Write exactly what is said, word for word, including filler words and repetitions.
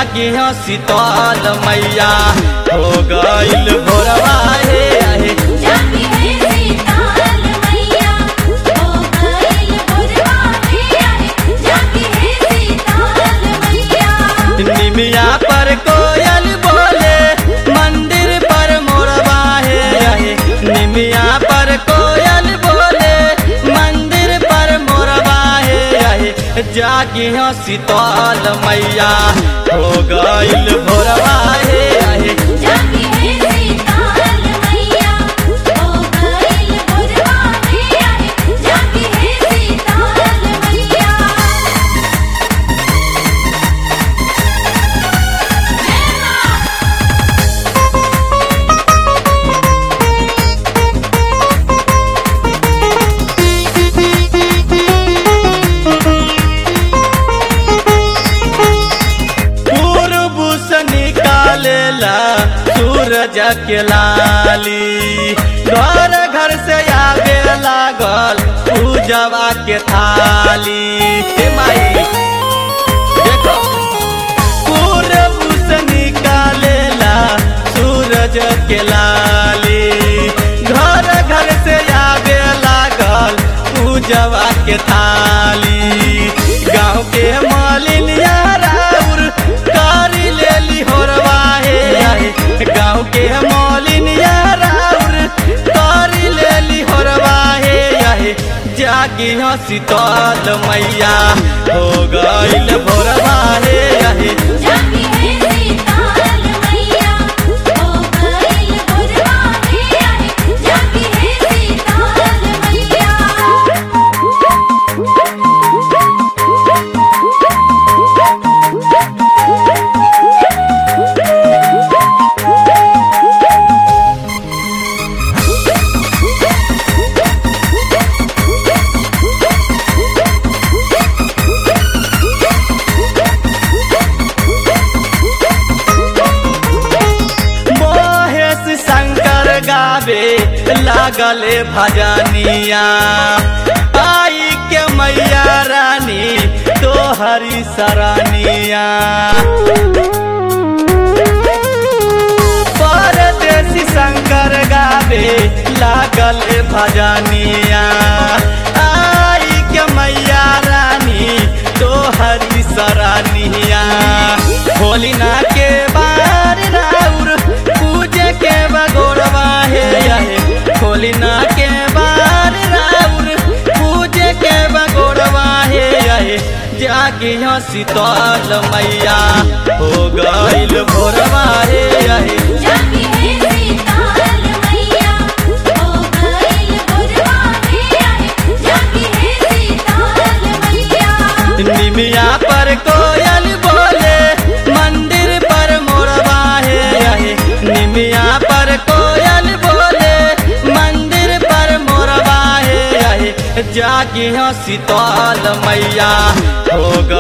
जागियो शीतल मैया हो गइल भोरवा हे आहे। जागी है शीतल मैया हो गइल भोरवा हे आहे। जागी है शीतल मैया। निमिया पर कोयल बोले मंदिर पर मोरवा हे आहे। निमिया पर कोयल बोले मंदिर पर मोरवा हे आहे। जागियो शीतल मैया हो गइल भोरवा हे आहे। जागी है शीतल मैया हो गइल भोरवा हे आहे। जागी है शीतल मैया। पूर्व से निकालेला सूरज के लाली। घर घर से आगे लागल पूजवा के थाली। हे माई देखो पूर्व से निकालेला सूरज के लाली। घर घर से आगे लागल पूजवा के थाली। गाँव के मालिनिया राउर कारी लेली होरवा हे आहे। गाँव के मालिनिया राउर कारी लेली होरवा हे आहे। जागियो शीतल मैया हो गइल भोरवा हे आहे। जागी है शीतल मैया हो गइल भोरवा हे आहे। जागी है शीतल मैया। महेश शंकर गावे लागले भजनिया। आई के मैया रानी तोहरी सरानिया। परदेसी शंकर गावे लागले भजनिया। आई के मैया रानी तोहरी सरानिया। भोलिना के बार राउर पूजे के बगोरवा हे आहे। भोलिना के बार राउर पूजे के बगोरवा हे आहे। जागियो शीतल मैया हो गइल भोरवा हे आहे। जागी है शीतल मैया हो गइल भोरवा हे आहे। जागी है शीतल मैया। निमिया पर कोयल बोले मंदिर पर मोरवा हे आहे। निमिया पर कोयल बोले मंदिर पर मोरवा हे आहे। जागियो शीतल मैया हो